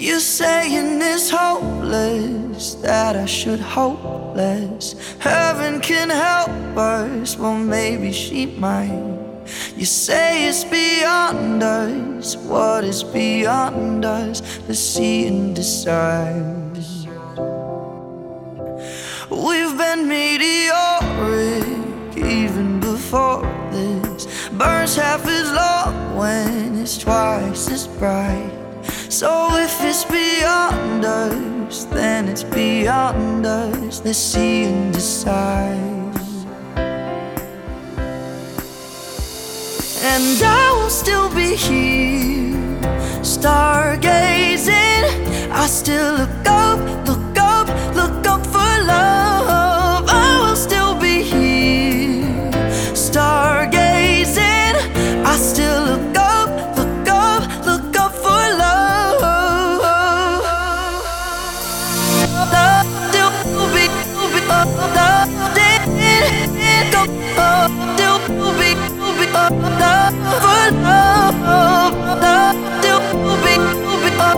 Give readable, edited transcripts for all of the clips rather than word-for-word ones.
You saying it's hopeless, that I should hope less. Heaven can help us, well maybe she might. You say it's beyond us, what is beyond us? Let's see and decide. We've been meteoric even before this. Burns half as long when it's twice as bright. So if it's beyond us, then it's beyond us. Let's see and decide. And I will still be here, stargazing. I still look up, look up, look up for love. I will still be here, stargazing. I still look up, look up, look up for love. Love still be, love still be, love for love. Love still be, love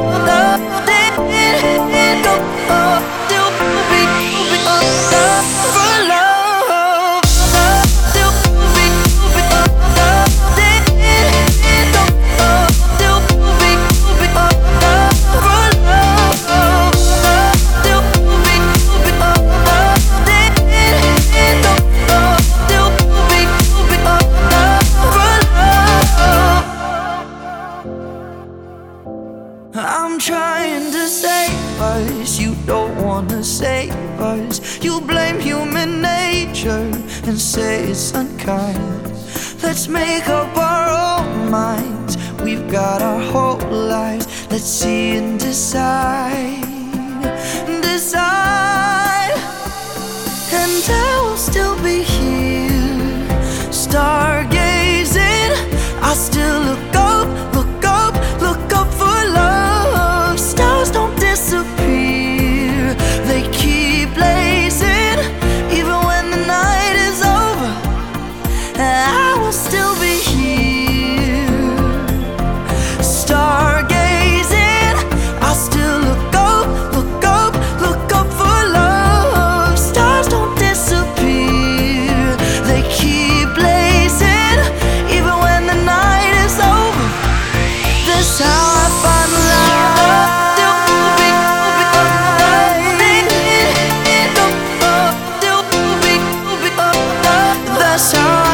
I'm trying to save us, you don't wanna save us. You blame human nature and say it's unkind. Let's make up our own minds, we've got our whole lives. Let's see and decide, decide. And I will still be here, stargazing. I still look up, look up, look up for love. Stars don't disappear, they keep blazing. Even when the night is over, I will still be here, stargazing. I still look up, look up, look up for love. Stars don't disappear, they keep blazing. Even when the night is over, that's how I find love. That's how